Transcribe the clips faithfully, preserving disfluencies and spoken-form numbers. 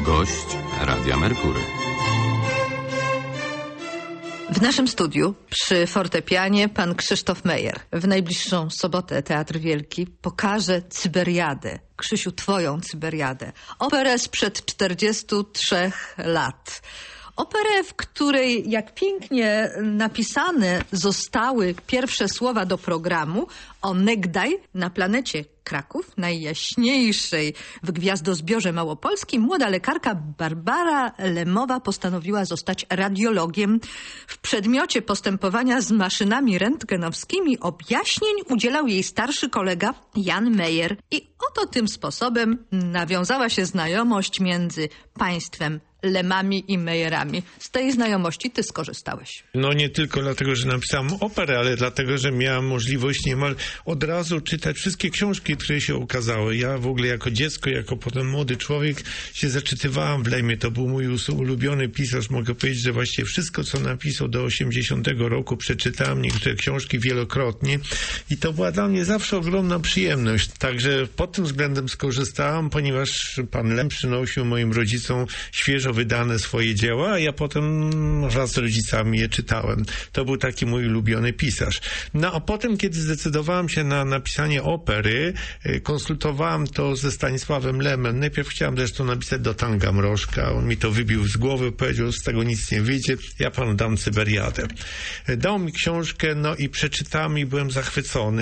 Gość Radia Merkury. W naszym studiu przy fortepianie pan Krzysztof Meyer. W najbliższą sobotę Teatr Wielki pokaże Cyberiadę. Krzysiu, twoją Cyberiadę. Operę sprzed czterdziestu trzech lat. Operę, w której jak pięknie napisane zostały pierwsze słowa do programu onegdaj na planecie Kraków, najjaśniejszej w gwiazdozbiorze małopolskim, młoda lekarka Barbara Lemowa postanowiła zostać radiologiem. W przedmiocie postępowania z maszynami rentgenowskimi objaśnień udzielał jej starszy kolega Jan Meyer. I oto tym sposobem nawiązała się znajomość między państwem Lemami i Meyerami. Z tej znajomości ty skorzystałeś. No nie tylko dlatego, że napisałem operę, ale dlatego, że miałem możliwość niemal od razu czytać wszystkie książki, które się ukazały. Ja w ogóle jako dziecko, jako potem młody człowiek się zaczytywałem w Lemie. To był mój ulubiony pisarz. Mogę powiedzieć, że właściwie wszystko, co napisał do osiemdziesiątego roku, przeczytałem niektóre książki wielokrotnie i to była dla mnie zawsze ogromna przyjemność. Także pod tym względem skorzystałem, ponieważ pan Lem przynosił moim rodzicom świeżo wydane swoje dzieła, a ja potem wraz z rodzicami je czytałem. To był taki mój ulubiony pisarz. No a potem, kiedy zdecydowałem się na napisanie opery, konsultowałem to ze Stanisławem Lemem. Najpierw chciałem zresztą napisać do Tanga Mrożka. On mi to wybił z głowy, powiedział, z tego nic nie wyjdzie, ja panu dam Cyberiadę. Dał mi książkę, no i przeczytałem i byłem zachwycony.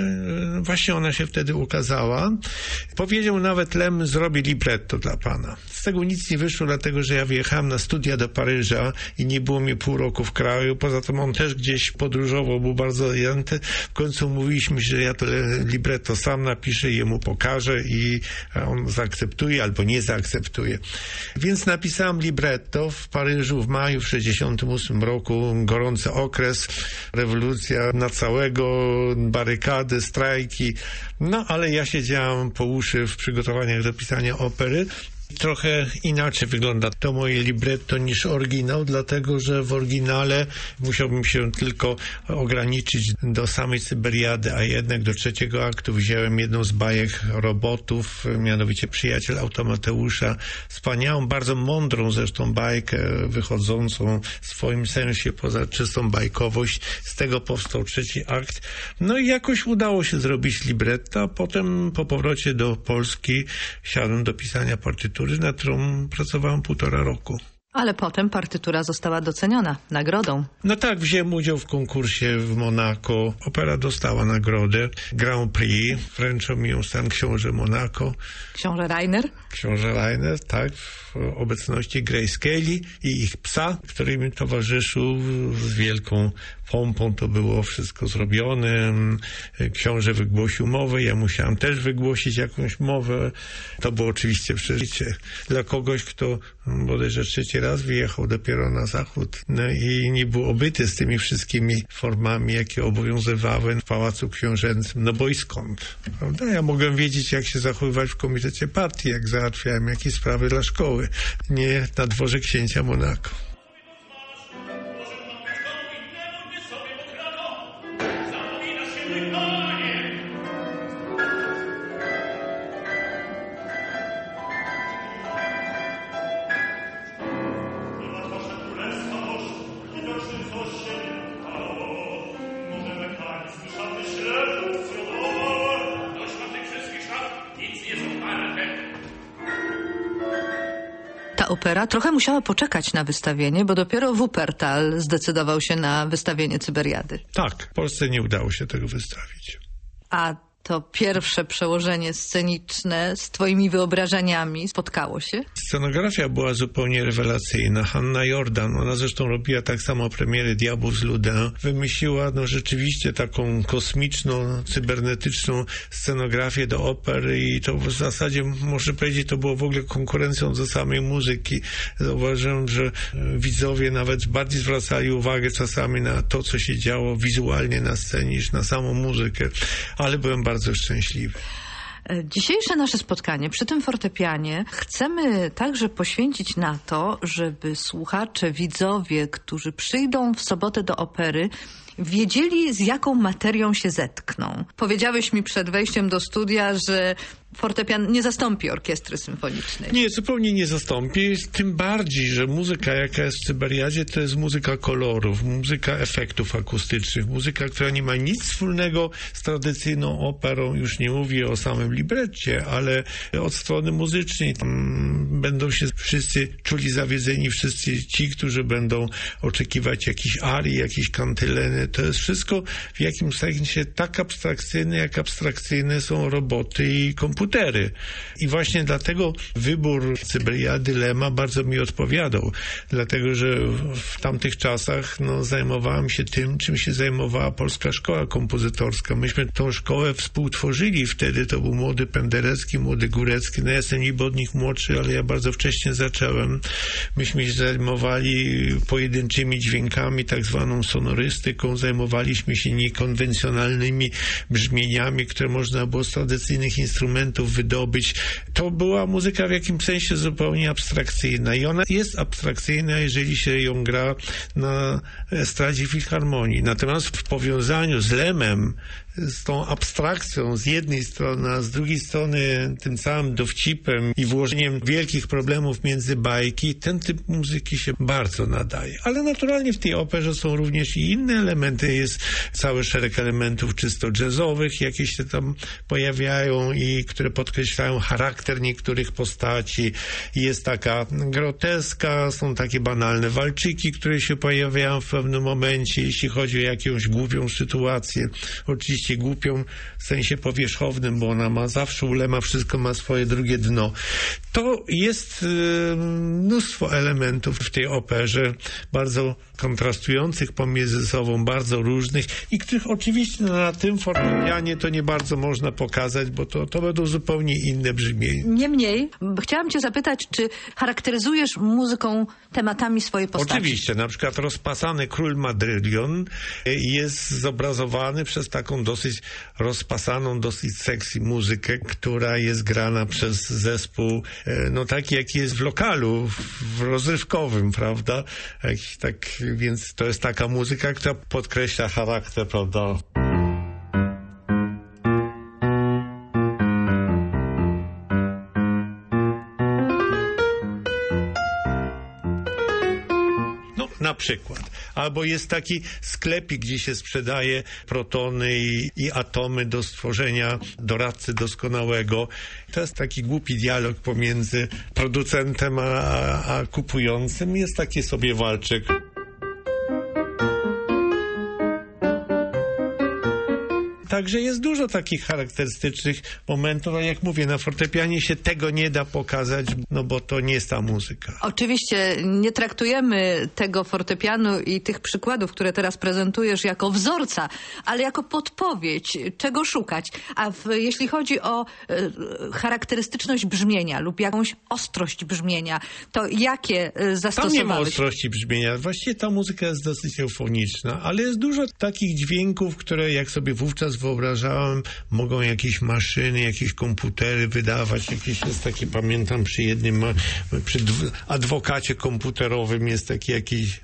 Właśnie ona się wtedy ukazała. Powiedział nawet Lem, zrobię libretto dla pana. Z tego nic nie wyszło, dlatego że ja wyjechałem na studia do Paryża i nie było mnie pół roku w kraju. Poza tym on też gdzieś podróżował, był bardzo zajęty. W końcu mówiliśmy, że ja to libretto sam napiszę i jemu pokażę i on zaakceptuje albo nie zaakceptuje. Więc napisałem libretto w Paryżu w maju w sześćdziesiątym ósmym roku. Gorący okres, rewolucja na całego, barykady, strajki. No ale ja siedziałem po uszy w przygotowaniach do pisania opery. Trochę inaczej wygląda to moje libretto niż oryginał, dlatego że w oryginale musiałbym się tylko ograniczyć do samej Cyberiady, a jednak do trzeciego aktu wziąłem jedną z bajek robotów, mianowicie Przyjaciel Automateusza. Wspaniałą, bardzo mądrą zresztą bajkę, wychodzącą w swoim sensie poza czystą bajkowość. Z tego powstał trzeci akt. No i jakoś udało się zrobić libretto, a potem po powrocie do Polski siadłem do pisania partytury, nad którą pracowałem półtora roku. Ale potem partytura została doceniona nagrodą. No tak, wziąłem udział w konkursie w Monako. Opera dostała nagrodę Grand Prix. Wręczył mi ją sam książę Monako. Książę Rainer? Książę Rainer, tak, w obecności Grace Kelly i ich psa, który mi towarzyszył z wielką pompą. To było wszystko zrobione. Książę wygłosił mowę, ja musiałem też wygłosić jakąś mowę. To było oczywiście przeżycie dla kogoś, kto bodajże trzeci raz wyjechał dopiero na zachód, no i nie był obyty z tymi wszystkimi formami, jakie obowiązywały w Pałacu Książęcym. No bo i skąd? Prawda? Ja mogłem wiedzieć, jak się zachowywać w komitecie partii, jak załatwiałem jakieś sprawy dla szkoły, nie na dworze księcia Monako. Ta opera trochę musiała poczekać na wystawienie, bo dopiero Wuppertal zdecydował się na wystawienie Cyberiady. Tak, w Polsce nie udało się tego wystawić. A to pierwsze przełożenie sceniczne z twoimi wyobrażeniami spotkało się? Scenografia była zupełnie rewelacyjna. Hanna Jordan, ona zresztą robiła tak samo premiery Diabłów z Ludin, wymyśliła no rzeczywiście taką kosmiczną, cybernetyczną scenografię do opery i to w zasadzie, muszę powiedzieć, to było w ogóle konkurencją do samej muzyki. Zauważyłem, że widzowie nawet bardziej zwracali uwagę czasami na to, co się działo wizualnie na scenie, niż na samą muzykę, ale byłem bardzo bardzo szczęśliwy. Dzisiejsze nasze spotkanie przy tym fortepianie chcemy także poświęcić na to, żeby słuchacze, widzowie, którzy przyjdą w sobotę do opery, wiedzieli, z jaką materią się zetkną. Powiedziałeś mi przed wejściem do studia, że fortepian nie zastąpi orkiestry symfonicznej. Nie, zupełnie nie zastąpi. Tym bardziej, że muzyka, jaka jest w Cyberiadzie, to jest muzyka kolorów, muzyka efektów akustycznych, muzyka, która nie ma nic wspólnego z tradycyjną operą. Już nie mówię o samym libretcie, ale od strony muzycznej tam będą się wszyscy czuli zawiedzeni, wszyscy ci, którzy będą oczekiwać jakichś arii, jakichś kantyleny. To jest wszystko w jakimś sensie tak abstrakcyjne, jak abstrakcyjne są roboty i komputery. I właśnie dlatego wybór Cyberiady Lema bardzo mi odpowiadał. Dlatego, że w tamtych czasach no, zajmowałem się tym, czym się zajmowała Polska Szkoła Kompozytorska. Myśmy tą szkołę współtworzyli wtedy. To był młody Penderecki, młody Górecki. No ja jestem niby od nich młodszy, ale ja bardzo wcześnie zacząłem. Myśmy się zajmowali pojedynczymi dźwiękami, tak zwaną sonorystyką. Zajmowaliśmy się niekonwencjonalnymi brzmieniami, które można było z tradycyjnych instrumentów wydobyć. To była muzyka w jakimś sensie zupełnie abstrakcyjna i ona jest abstrakcyjna, jeżeli się ją gra na estradzie filharmonii. Natomiast w powiązaniu z Lemem, z tą abstrakcją z jednej strony, a z drugiej strony tym całym dowcipem i włożeniem wielkich problemów między bajki, ten typ muzyki się bardzo nadaje. Ale naturalnie w tej operze są również i inne elementy. Jest cały szereg elementów czysto jazzowych, jakieś się tam pojawiają i które podkreślają charakter niektórych postaci. Jest taka groteska, są takie banalne walczyki, które się pojawiają w pewnym momencie, jeśli chodzi o jakąś głupią sytuację. Oczywiście głupią w sensie powierzchownym, bo ona ma zawsze, u Lema wszystko ma swoje drugie dno. To jest y, mnóstwo elementów w tej operze, bardzo kontrastujących pomiędzy sobą, bardzo różnych i których oczywiście no, na tym fortepianie to nie bardzo można pokazać, bo to, to będą zupełnie inne brzmienia. Niemniej, chciałam cię zapytać, czy charakteryzujesz muzyką tematami swojej postaci? Oczywiście, na przykład rozpasany król Madrylion jest zobrazowany przez taką dosyć rozpasaną, dosyć sexy muzykę, która jest grana przez zespół, no taki jaki jest w lokalu, w rozrywkowym, prawda? Jakiś tak, więc to jest taka muzyka, która podkreśla charakter, prawda? Na przykład. Albo jest taki sklepik, gdzie się sprzedaje protony i, i atomy do stworzenia doradcy doskonałego. To jest taki głupi dialog pomiędzy producentem a, a, a kupującym. Jest taki sobie walczyk. Także jest dużo takich charakterystycznych momentów, ale jak mówię, na fortepianie się tego nie da pokazać, no bo to nie jest ta muzyka. Oczywiście nie traktujemy tego fortepianu i tych przykładów, które teraz prezentujesz, jako wzorca, ale jako podpowiedź, czego szukać. A w, jeśli chodzi o e, charakterystyczność brzmienia lub jakąś ostrość brzmienia, to jakie e, zastosowałeś? Tam nie ma ostrości brzmienia. Właściwie ta muzyka jest dosyć eufoniczna, ale jest dużo takich dźwięków, które jak sobie wówczas wyobrażałem, mogą jakieś maszyny, jakieś komputery wydawać. Jakieś jest takie, pamiętam przy jednym, przy adwokacie komputerowym jest taki jakiś...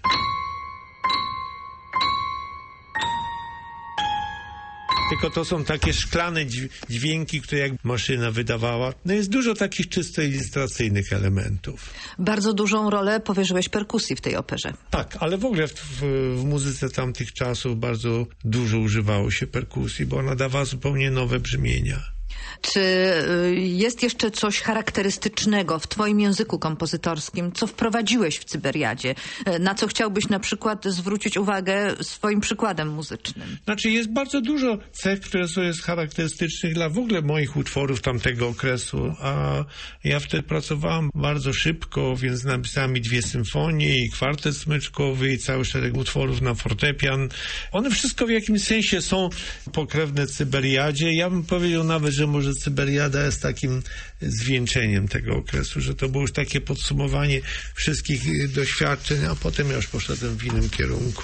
Tylko to są takie szklane dźwięki, które jak maszyna wydawała. No jest dużo takich czysto ilustracyjnych elementów. Bardzo dużą rolę powierzyłeś perkusji w tej operze. Tak, ale w ogóle w, w, w muzyce tamtych czasów bardzo dużo używało się perkusji, bo ona dawała zupełnie nowe brzmienia. Czy jest jeszcze coś charakterystycznego w twoim języku kompozytorskim, co wprowadziłeś w Cyberiadzie? Na co chciałbyś na przykład zwrócić uwagę swoim przykładem muzycznym? Znaczy jest bardzo dużo cech, które są jest charakterystycznych dla w ogóle moich utworów tamtego okresu, a ja wtedy pracowałem bardzo szybko, więc napisałem i dwie symfonie, i kwartet smyczkowy, i cały szereg utworów na fortepian. One wszystko w jakimś sensie są pokrewne Cyberiadzie. Ja bym powiedział nawet, że może Cyberiada jest takim zwieńczeniem tego okresu, że to było już takie podsumowanie wszystkich doświadczeń, a potem ja już poszedłem w innym kierunku.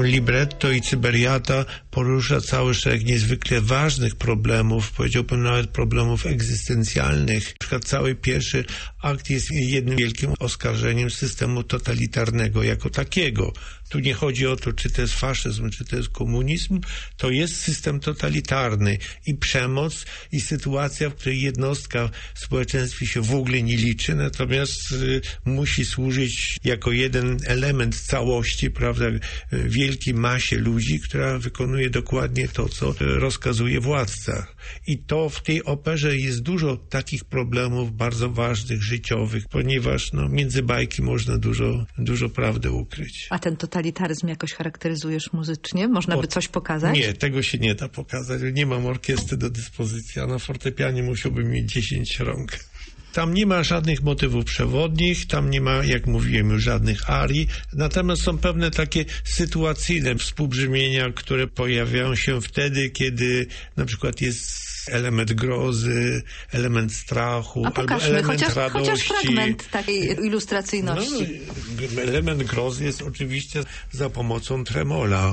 libretto i Cyberiada porusza cały szereg niezwykle ważnych problemów, powiedziałbym nawet problemów egzystencjalnych. Na przykład cały pierwszy akt jest jednym wielkim oskarżeniem systemu totalitarnego jako takiego. Tu nie chodzi o to, czy to jest faszyzm, czy to jest komunizm. To jest system totalitarny i przemoc, i sytuacja, w której jednostka w społeczeństwie się w ogóle nie liczy, natomiast y, musi służyć jako jeden element całości, prawda, wielkiej masie ludzi, która wykonuje dokładnie to, co rozkazuje władca. I to w tej operze jest dużo takich problemów bardzo ważnych, życiowych, ponieważ no, między bajki można dużo, dużo prawdy ukryć. A ten totalitaryzm jakoś charakteryzujesz muzycznie? Można o, by coś pokazać? Nie, tego się nie da pokazać. Nie mam orkiestry do dyspozycji, a na fortepianie musiałbym mieć dziesięć rąk. Tam nie ma żadnych motywów przewodnich, tam nie ma, jak mówiłem, już żadnych arii, natomiast są pewne takie sytuacyjne współbrzmienia, które pojawiają się wtedy, kiedy na przykład jest element grozy, element strachu, A albo element chociaż, radości. Chociaż fragment takiej ilustracyjności. No, element grozy jest oczywiście za pomocą tremola.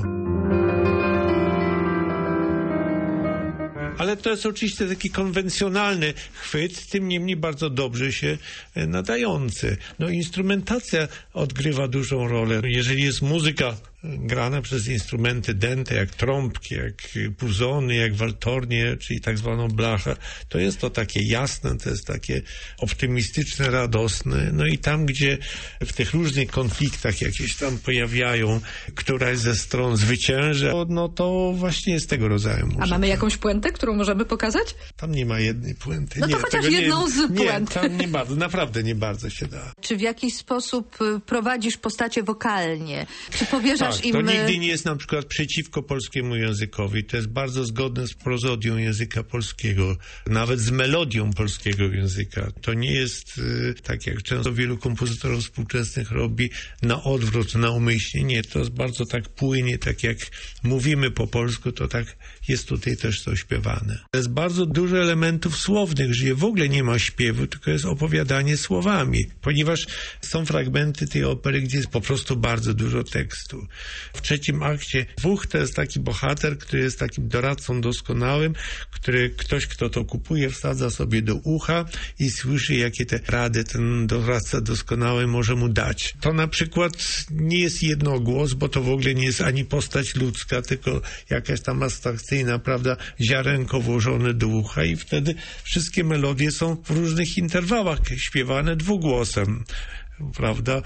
Ale to jest oczywiście taki konwencjonalny chwyt, tym niemniej bardzo dobrze się nadający. No instrumentacja odgrywa dużą rolę. Jeżeli jest muzyka grane przez instrumenty dęte, jak trąbki, jak puzony, jak waltornie, czyli tak zwaną blachę, to jest to takie jasne, to jest takie optymistyczne, radosne. No i tam, gdzie w tych różnych konfliktach jakieś tam pojawiają, któraś ze stron zwycięża, no to właśnie jest tego rodzaju muzyka. A mamy jakąś puentę, którą możemy pokazać? Tam nie ma jednej puenty. No to nie, chociaż tego jedną nie, z puent. Nie, tam nie bardzo, naprawdę nie bardzo się da. Czy w jakiś sposób prowadzisz postacie wokalnie? Czy powierzasz Tak, im... to nigdy nie jest na przykład przeciwko polskiemu językowi. To jest bardzo zgodne z prozodią języka polskiego, nawet z melodią polskiego języka. To nie jest y, tak, jak często wielu kompozytorów współczesnych robi, na odwrót, naumyślnie. Nie, to jest bardzo tak płynie, tak jak mówimy po polsku, to tak jest tutaj też to śpiewane. Jest bardzo dużo elementów słownych, że w ogóle nie ma śpiewu, tylko jest opowiadanie słowami, ponieważ są fragmenty tej opery, gdzie jest po prostu bardzo dużo tekstu. W trzecim akcie dwóch to jest taki bohater, który jest takim doradcą doskonałym, który ktoś, kto to kupuje, wsadza sobie do ucha i słyszy, jakie te rady ten doradca doskonały może mu dać. To na przykład nie jest jednogłos, bo to w ogóle nie jest ani postać ludzka, tylko jakaś tam abstrakcyjna, prawda, ziarenko włożone do ucha i wtedy wszystkie melodie są w różnych interwałach śpiewane dwugłosem, prawda.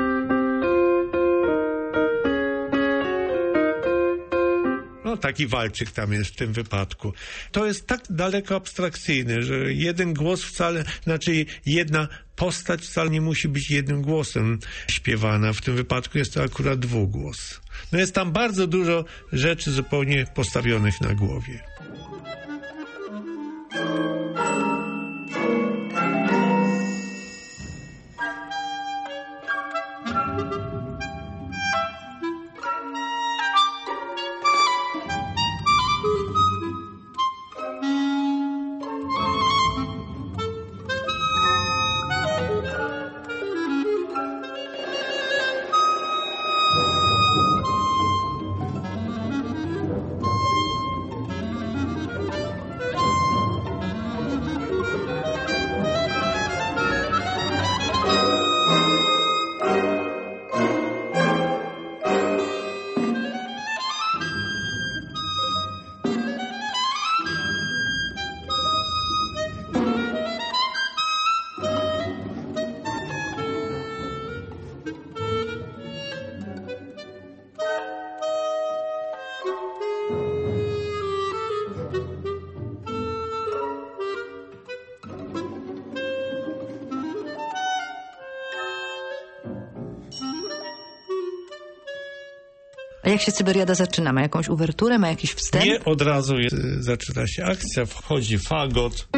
No, taki walczyk tam jest w tym wypadku. To jest tak daleko abstrakcyjne, że jeden głos wcale, znaczy jedna postać wcale nie musi być jednym głosem śpiewana. W tym wypadku jest to akurat dwugłos. No jest tam bardzo dużo rzeczy zupełnie postawionych na głowie. A jak się Cyberiada zaczyna? Ma jakąś uwerturę, ma jakiś wstęp? Nie, od razu jest, zaczyna się akcja, wchodzi fagot.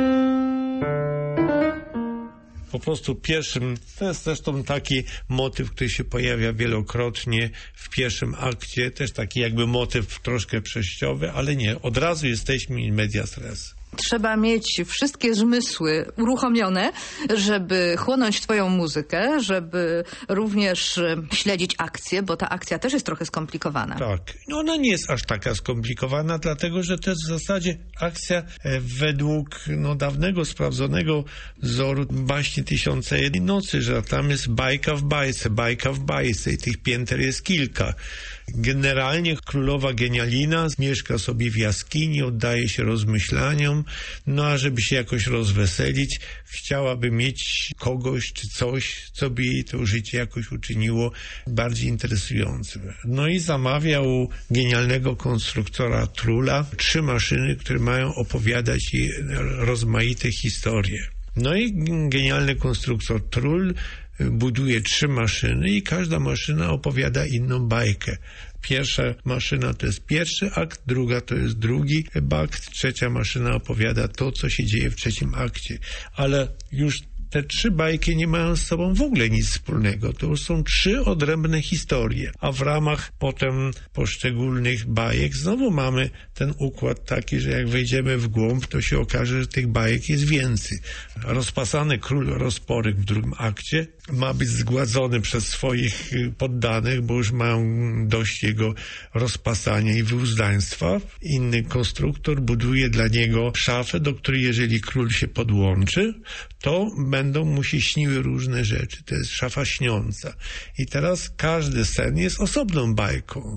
Po prostu pierwszym, to jest zresztą taki motyw, który się pojawia wielokrotnie w pierwszym akcie, też taki jakby motyw troszkę przejściowy, ale nie, od razu jesteśmy in medias res. Trzeba mieć wszystkie zmysły uruchomione, żeby chłonąć twoją muzykę, żeby również śledzić akcję, bo ta akcja też jest trochę skomplikowana. Tak. No ona nie jest aż taka skomplikowana, dlatego że to jest w zasadzie akcja według no, dawnego, sprawdzonego wzoru baśni Tysiące jednej nocy, że tam jest bajka w bajce, bajka w bajce i tych pięter jest kilka. Generalnie królowa Genialina mieszka sobie w jaskini, oddaje się rozmyślaniom, no a żeby się jakoś rozweselić, chciałaby mieć kogoś czy coś, co by jej to życie jakoś uczyniło bardziej interesującym. No i zamawia u genialnego konstruktora Trulla trzy maszyny, które mają opowiadać jej rozmaite historie. No i genialny konstruktor Trull buduje trzy maszyny i każda maszyna opowiada inną bajkę. Pierwsza maszyna to jest pierwszy akt, druga to jest drugi akt, trzecia maszyna opowiada to, co się dzieje w trzecim akcie. Ale już te trzy bajki nie mają z sobą w ogóle nic wspólnego. To już są trzy odrębne historie, a w ramach potem poszczególnych bajek znowu mamy ten układ taki, że jak wejdziemy w głąb, to się okaże, że tych bajek jest więcej. Rozpasany król Rozporek w drugim akcie ma być zgładzony przez swoich poddanych, bo już mają dość jego rozpasania i wyuzdaństwa. Inny konstruktor buduje dla niego szafę, do której jeżeli król się podłączy, to będą mu się śniły różne rzeczy. To jest szafa śniąca. I teraz każdy sen jest osobną bajką.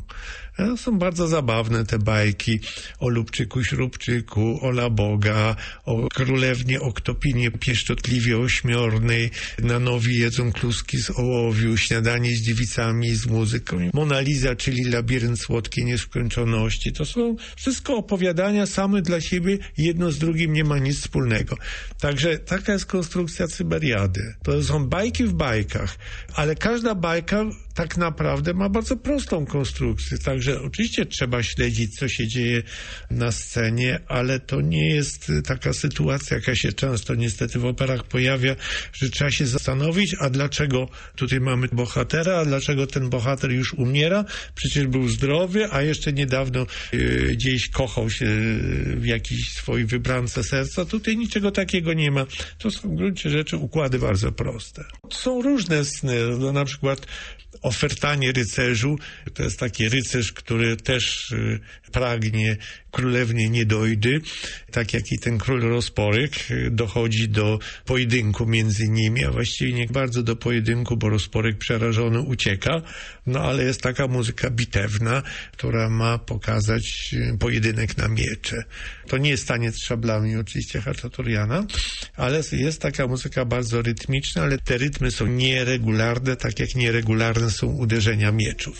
Są bardzo zabawne te bajki o Lubczyku Śrubczyku, o Laboga, o królewnie Oktopinie pieszczotliwie ośmiornej, Nanowi jedzą kluski z ołowiu, Śniadanie z dziewicami i z muzyką, Mona Lisa, czyli Labirynt słodkiej nieskończoności. To są wszystko opowiadania same dla siebie, jedno z drugim nie ma nic wspólnego. Także taka jest konstrukcja Cyberiady. To są bajki w bajkach, ale każda bajka tak naprawdę ma bardzo prostą konstrukcję, także oczywiście trzeba śledzić, co się dzieje na scenie, ale to nie jest taka sytuacja, jaka się często niestety w operach pojawia, że trzeba się zastanowić, a dlaczego tutaj mamy bohatera, a dlaczego ten bohater już umiera, przecież był zdrowy, a jeszcze niedawno yy, gdzieś kochał się w jakiejś swojej wybrance serca. Tutaj niczego takiego nie ma. To są w gruncie rzeczy układy bardzo proste. Są różne sny, no, na przykład Ofertanie rycerzu, to jest taki rycerz, który też y, pragnie królewnie Niedojdy, tak jak i ten król Rozporek, y, dochodzi do pojedynku między nimi, a właściwie nie bardzo do pojedynku, bo Rozporek przerażony ucieka, no ale jest taka muzyka bitewna, która ma pokazać y, pojedynek na miecze. To nie jest taniec szablami oczywiście Haczaturjana, ale jest taka muzyka bardzo rytmiczna, ale te rytmy są nieregularne, tak jak nieregularne są uderzenia mieczów.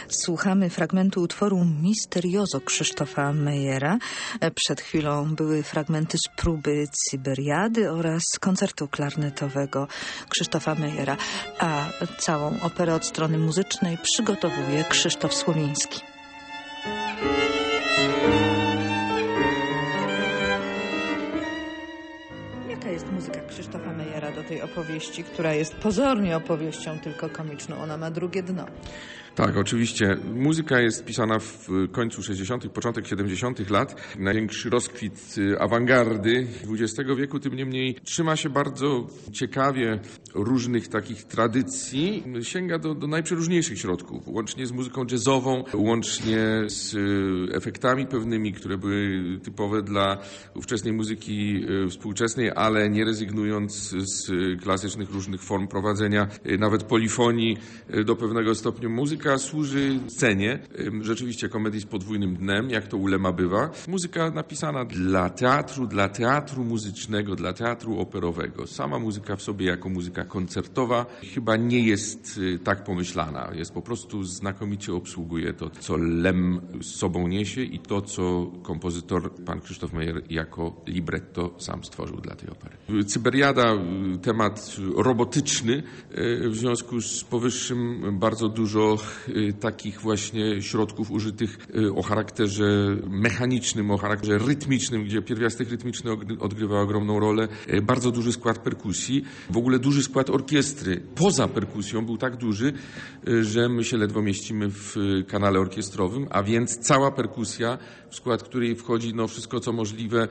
Słuchamy fragmentu utworu Misterioso Krzysztofa Mejera. Przed chwilą były fragmenty z próby Cyberiady oraz koncertu klarnetowego Krzysztofa Mejera, a całą operę od strony muzycznej przygotowuje Krzysztof Słowiński. Jaka jest muzyka Krzysztofa Mejera do tej opowieści, która jest pozornie opowieścią tylko komiczną? Ona ma drugie dno. Tak, oczywiście. Muzyka jest pisana w końcu sześćdziesiątych, początek siedemdziesiątych lat. Największy rozkwit awangardy dwudziestego wieku, tym niemniej trzyma się bardzo ciekawie różnych takich tradycji. Sięga do, do najprzeróżniejszych środków, łącznie z muzyką jazzową, łącznie z efektami pewnymi, które były typowe dla ówczesnej muzyki współczesnej, ale nie rezygnując z klasycznych różnych form prowadzenia, nawet polifonii do pewnego stopnia. Muzyka służy scenie, rzeczywiście komedii z podwójnym dnem, jak to u Lema bywa. Muzyka napisana dla teatru, dla teatru muzycznego, dla teatru operowego. Sama muzyka w sobie jako muzyka koncertowa chyba nie jest tak pomyślana. Jest po prostu znakomicie obsługuje to, co Lem z sobą niesie i to, co kompozytor pan Krzysztof Mejer jako libretto sam stworzył dla tej opery. Cyberiada, temat robotyczny, w związku z powyższym bardzo dużo takich właśnie środków użytych o charakterze mechanicznym, o charakterze rytmicznym, gdzie pierwiastek rytmiczny odgrywa ogromną rolę. Bardzo duży skład perkusji, w ogóle duży skład orkiestry. Poza perkusją był tak duży, że my się ledwo mieścimy w kanale orkiestrowym, a więc cała perkusja, w skład której wchodzi no wszystko co możliwe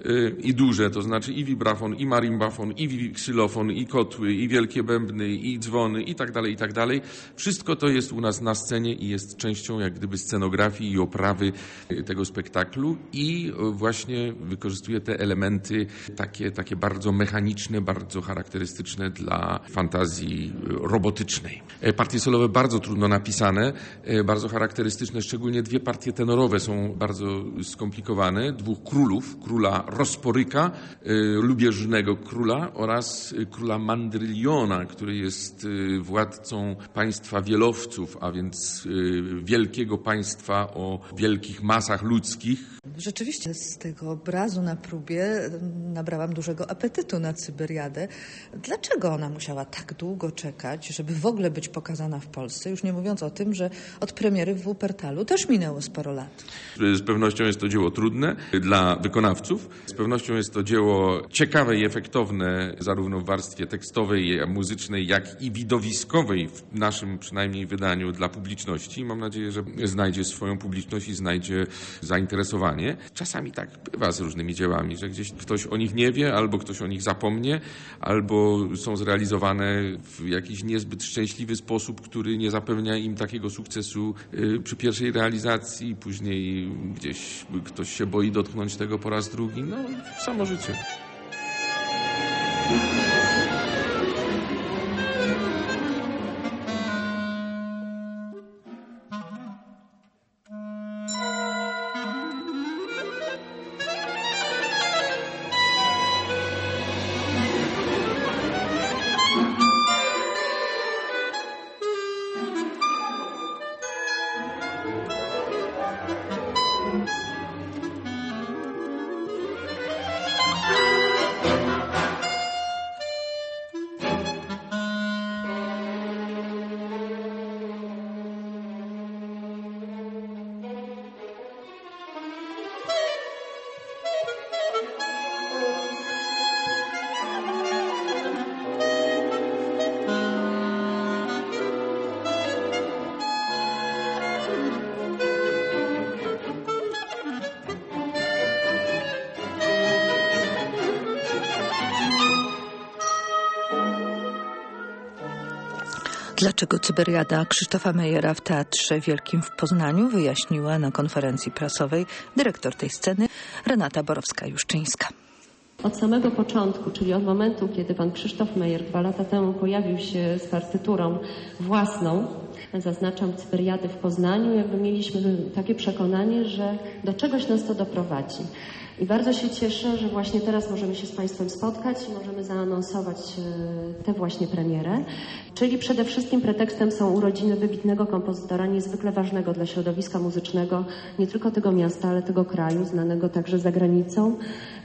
i duże, to znaczy i vibrafon, i marimbafon, i ksylofon, i kotły, i wielkie bębny, i dzwony, i tak dalej, i tak dalej. Wszystko to jest u nas na scenie i jest częścią jak gdyby scenografii i oprawy tego spektaklu i właśnie wykorzystuje te elementy takie, takie bardzo mechaniczne, bardzo charakterystyczne dla fantazji robotycznej. Partie solowe bardzo trudno napisane, bardzo charakterystyczne, szczególnie dwie partie tenorowe są bardzo skomplikowane. Dwóch królów, króla Rosporyka, lubieżnego króla oraz króla Mandryliona, który jest władcą państwa wielowców, a więc wielkiego państwa o wielkich masach ludzkich. Rzeczywiście z tego obrazu na próbie nabrałam dużego apetytu na Cyberiadę. Dlaczego ona musiała tak długo czekać, żeby w ogóle być pokazana w Polsce? Już nie mówiąc o tym, że od premiery w Wuppertalu też minęło sporo lat. Z pewnością jest to dzieło trudne dla wykonawców. Z pewnością jest to dzieło ciekawe i efektowne zarówno w warstwie tekstowej, muzycznej, jak i widowiskowej w naszym przynajmniej wydaniu dla publiczności. Mam nadzieję, że znajdzie swoją publiczność i znajdzie zainteresowanie. Czasami tak bywa z różnymi dziełami, że gdzieś ktoś o nich nie wie, albo ktoś o nich zapomnie, albo są zrealizowane w jakiś niezbyt szczęśliwy sposób, który nie zapewnia im takiego sukcesu przy pierwszej realizacji. Później gdzieś ktoś się boi dotknąć tego po raz drugi. No, samo życie. Dlaczego Cyberiada Krzysztofa Mejera w Teatrze Wielkim w Poznaniu, wyjaśniła na konferencji prasowej dyrektor tej sceny Renata Borowska-Juszczyńska. Od samego początku, czyli od momentu, kiedy pan Krzysztof Mejer dwa lata temu pojawił się z partyturą własną, zaznaczam, Cyberiady w Poznaniu, jakby mieliśmy takie przekonanie, że do czegoś nas to doprowadzi. I bardzo się cieszę, że właśnie teraz możemy się z Państwem spotkać i możemy zaanonsować tę właśnie premierę. Czyli przede wszystkim pretekstem są urodziny wybitnego kompozytora, niezwykle ważnego dla środowiska muzycznego, nie tylko tego miasta, ale tego kraju, znanego także za granicą.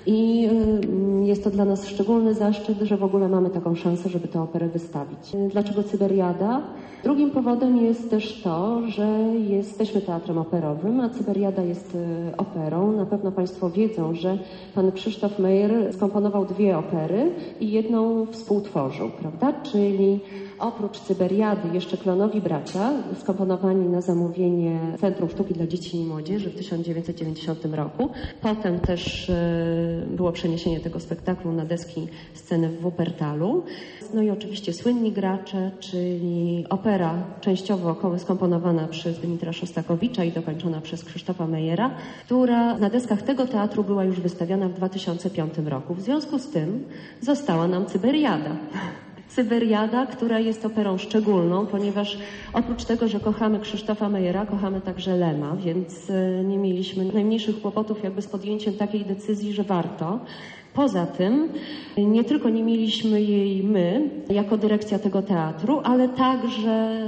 I jest to dla nas szczególny zaszczyt, że w ogóle mamy taką szansę, żeby tę operę wystawić. Dlaczego Cyberiada? Drugim powodem jest też to, że jesteśmy teatrem operowym, a Cyberiada jest operą. Na pewno Państwo wiedzą, że pan Krzysztof Meyer skomponował dwie opery i jedną współtworzył, prawda? Czyli oprócz Cyberiady jeszcze Klonowi Bracia, skomponowani na zamówienie Centrum Sztuki dla Dzieci i Młodzieży w tysiąc dziewięćset dziewięćdziesiątym roku. Potem też było przeniesienie tego spektaklu na deski sceny w Wuppertalu. No i oczywiście Słynni Gracze, czyli opera częściowo skomponowana przez Dymitra Szostakowicza i dokończona przez Krzysztofa Meyera, która na deskach tego teatru była już wystawiona w dwa tysiące piątym roku. W związku z tym została nam Cyberiada. Cyberiada, która jest operą szczególną, ponieważ oprócz tego, że kochamy Krzysztofa Meyera, kochamy także Lema, więc nie mieliśmy najmniejszych kłopotów jakby z podjęciem takiej decyzji, że warto. Poza tym nie tylko nie mieliśmy jej my, jako dyrekcja tego teatru, ale także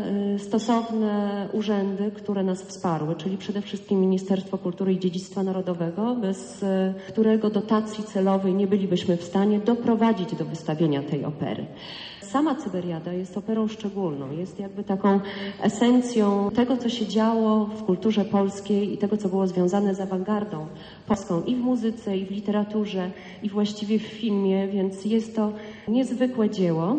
stosowne urzędy, które nas wsparły, czyli przede wszystkim Ministerstwo Kultury i Dziedzictwa Narodowego, bez którego dotacji celowej nie bylibyśmy w stanie doprowadzić do wystawienia tej opery. Sama Cyberiada jest operą szczególną, jest jakby taką esencją tego, co się działo w kulturze polskiej i tego, co było związane z awangardą polską i w muzyce, i w literaturze, i właściwie w filmie, więc jest to niezwykłe dzieło.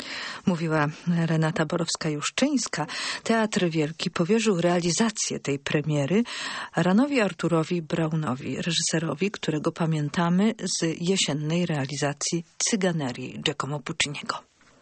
Mówiła Renata Borowska-Juszczyńska. Teatr Wielki powierzył realizację tej premiery Ranowi Arturowi Braunowi, reżyserowi, którego pamiętamy z jesiennej realizacji Cyganerii Giacomo Pucciniego.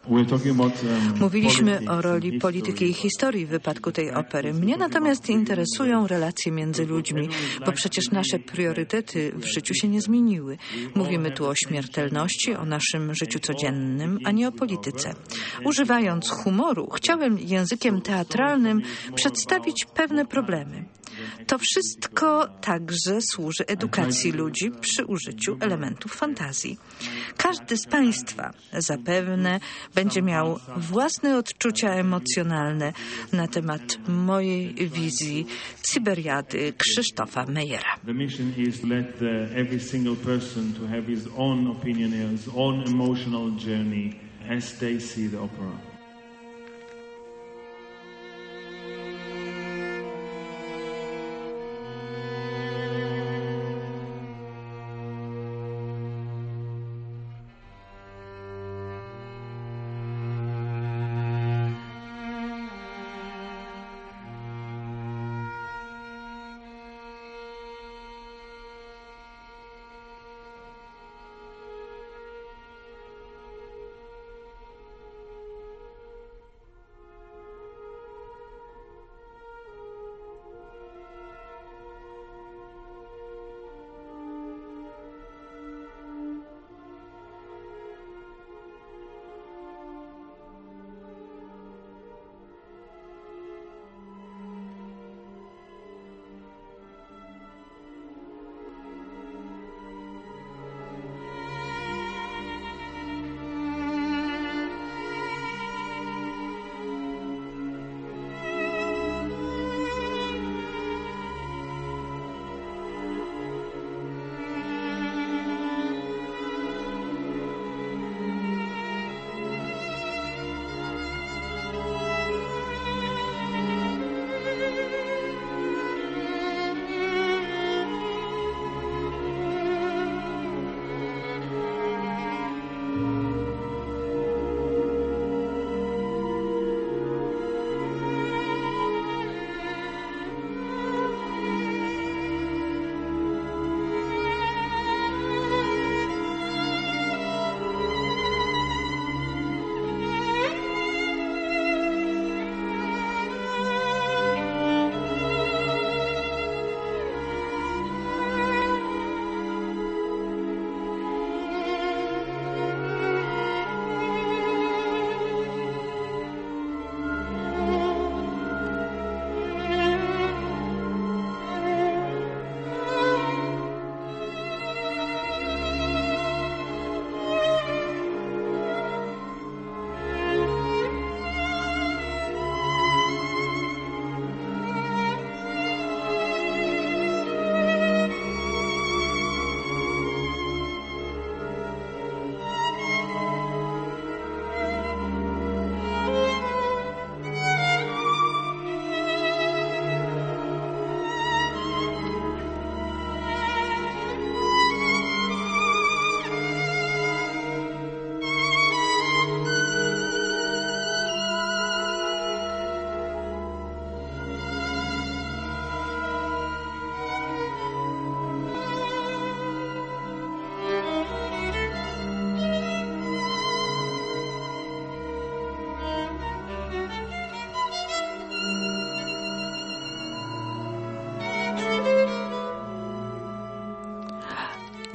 Mówiliśmy o roli polityki i historii w wypadku tej opery. Mnie natomiast interesują relacje między ludźmi, bo przecież nasze priorytety w życiu się nie zmieniły. Mówimy tu o śmiertelności, o naszym życiu codziennym, a nie o polityce. Używając humoru, chciałem językiem teatralnym przedstawić pewne problemy. To wszystko także służy edukacji ludzi przy użyciu elementów fantazji. Każdy z Państwa zapewne będzie miał własne odczucia emocjonalne na temat mojej wizji Cyberiady Krzysztofa Meyera. The mission is let uh, every single person to have his own opinion, his own emotional journey as they see the opera.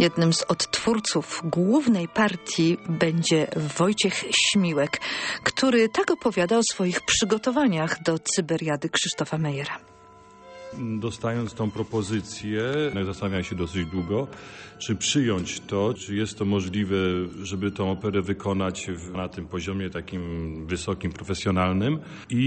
Jednym z odtwórców głównej partii będzie Wojciech Śmiłek, który tak opowiada o swoich przygotowaniach do Cyberiady Krzysztofa Mejera. Dostając tą propozycję, zastanawiałem się dosyć długo, czy przyjąć to, czy jest to możliwe, żeby tą operę wykonać na tym poziomie takim wysokim, profesjonalnym.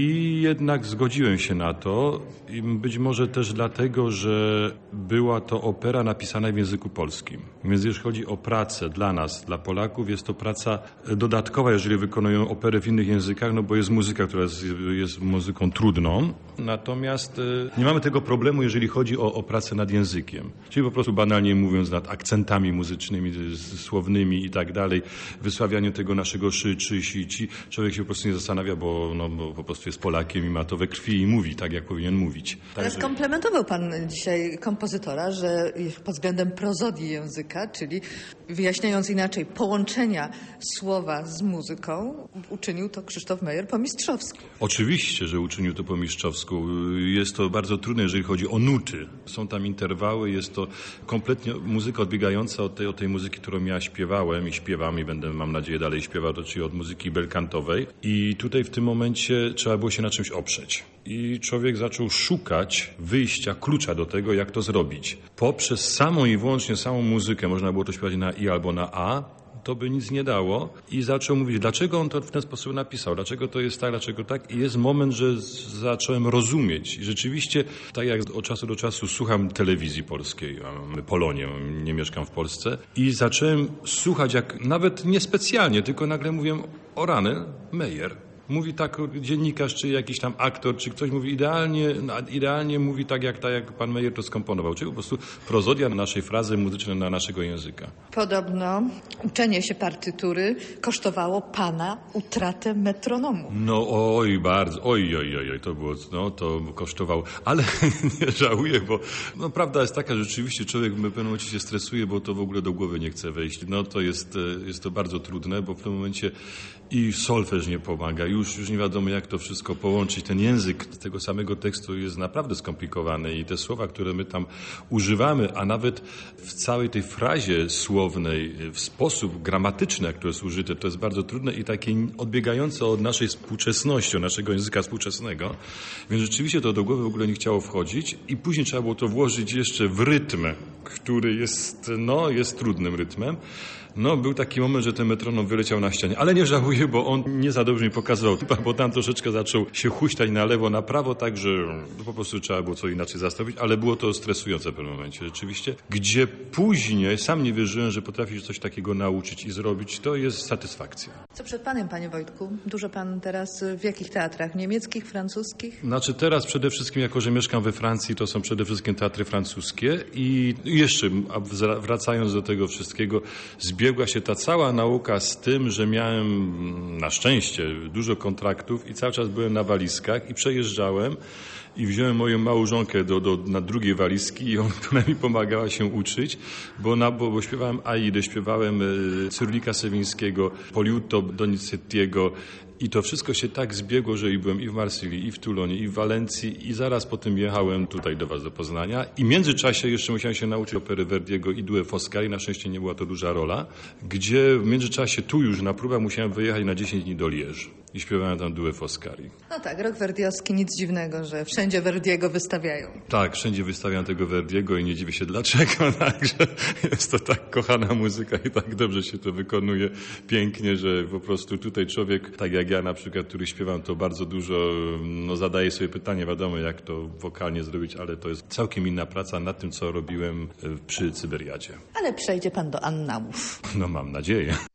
I jednak zgodziłem się na to. I być może też dlatego, że była to opera napisana w języku polskim. Więc jeśli chodzi o pracę dla nas, dla Polaków, jest to praca dodatkowa, jeżeli wykonują operę w innych językach, no bo jest muzyka, która jest, jest muzyką trudną. Natomiast nie mamy tego problemu, jeżeli chodzi o, o pracę nad językiem. Czyli po prostu banalnie mówiąc nad akcentami muzycznymi, słownymi i tak dalej, wysławianiu tego naszego szy, czy, si, ci. Człowiek się po prostu nie zastanawia, bo, no, bo po prostu jest Polakiem i ma to we krwi i mówi tak, jak powinien mówić. Ale Także... skomplementował pan dzisiaj kompozytora, że pod względem prozodii języka, czyli wyjaśniając inaczej połączenia słowa z muzyką, uczynił to Krzysztof Mejer po mistrzowsku. Oczywiście, że uczynił to po mistrzowsku. Jest to bardzo trudne, jeżeli chodzi o nuty. Są tam interwały, jest to kompletnie muzyka odbiegająca od tej, od tej muzyki, którą ja śpiewałem i śpiewam i będę, mam nadzieję, dalej śpiewał, to czyli od muzyki belkantowej. I tutaj w tym momencie trzeba było się na czymś oprzeć. I człowiek zaczął szukać wyjścia, klucza do tego, jak to zrobić. Poprzez samą i wyłącznie samą muzykę, można było to śpiewać na I albo na A, to by nic nie dało i zaczął mówić, dlaczego on to w ten sposób napisał, dlaczego to jest tak, dlaczego tak. I jest moment, że z- zacząłem rozumieć. I rzeczywiście, tak jak od czasu do czasu słucham telewizji polskiej, mamy Polonię, nie mieszkam w Polsce, i zacząłem słuchać, jak nawet niespecjalnie, tylko nagle mówię, o rany, Mejer. Mówi tak dziennikarz, czy jakiś tam aktor, czy ktoś mówi idealnie, idealnie mówi tak, jak, tak, jak pan Mejer to skomponował. Czyli po prostu prozodia naszej frazy muzycznej na naszego języka. Podobno uczenie się partytury kosztowało pana utratę metronomu. No oj, bardzo, oj, oj, oj, oj, to było, no to kosztowało, ale nie żałuję, bo no prawda jest taka, że rzeczywiście człowiek w pewnym momencie się stresuje, bo to w ogóle do głowy nie chce wejść. No to jest, jest to bardzo trudne, bo w tym momencie i solfeż nie pomaga, już, już nie wiadomo jak to wszystko połączyć. Ten język tego samego tekstu jest naprawdę skomplikowany i te słowa, które my tam używamy, a nawet w całej tej frazie słownej, w sposób gramatyczny, jak to jest użyte, to jest bardzo trudne i takie odbiegające od naszej współczesności, od naszego języka współczesnego. Więc rzeczywiście to do głowy w ogóle nie chciało wchodzić i później trzeba było to włożyć jeszcze w rytm, który jest, no, jest trudnym rytmem. No, był taki moment, że ten metronom wyleciał na ścianie, ale nie żałuję, bo on nie za dobrze mi pokazał, bo tam troszeczkę zaczął się huśtać na lewo, na prawo, tak, że po prostu trzeba było co inaczej zastąpić, ale było to stresujące w pewnym momencie rzeczywiście, gdzie później sam nie wierzyłem, że potrafi się coś takiego nauczyć i zrobić, to jest satysfakcja. Co przed panem, panie Wojtku? Dużo pan teraz w jakich teatrach? Niemieckich, francuskich? Znaczy teraz przede wszystkim, jako że mieszkam we Francji, to są przede wszystkim teatry francuskie i jeszcze wracając do tego wszystkiego, zbiegła się ta cała nauka z tym, że miałem na szczęście dużo kontraktów i cały czas byłem na walizkach i przejeżdżałem i wziąłem moją małżonkę do, do, na drugiej walizki i on, która mi pomagała się uczyć, bo, na, bo, bo śpiewałem Aidę, śpiewałem e, Cyrulika Sewińskiego, Poliuto Donizettiego i to wszystko się tak zbiegło, że i byłem i w Marsylii, i w Toulonie, i w Walencji i zaraz potem jechałem tutaj do was do Poznania i w międzyczasie jeszcze musiałem się nauczyć opery Verdiego i Due Foscari, na szczęście nie była to duża rola, gdzie w międzyczasie tu już na próbę musiałem wyjechać na dziesięć dni do Liège i śpiewałem tam Due Foscari. No tak, rok verdiowski, nic dziwnego, że wszędzie Verdiego wystawiają. Tak, wszędzie wystawiam tego Verdiego i nie dziwię się dlaczego, także jest to tak kochana muzyka i tak dobrze się to wykonuje pięknie, że po prostu tutaj człowiek, tak jak ja na przykład, który śpiewam, to bardzo dużo no, zadaje sobie pytanie, wiadomo jak to wokalnie zrobić, ale to jest całkiem inna praca nad tym, co robiłem przy Cyberiadzie. Ale przejdzie pan do annałów. No mam nadzieję.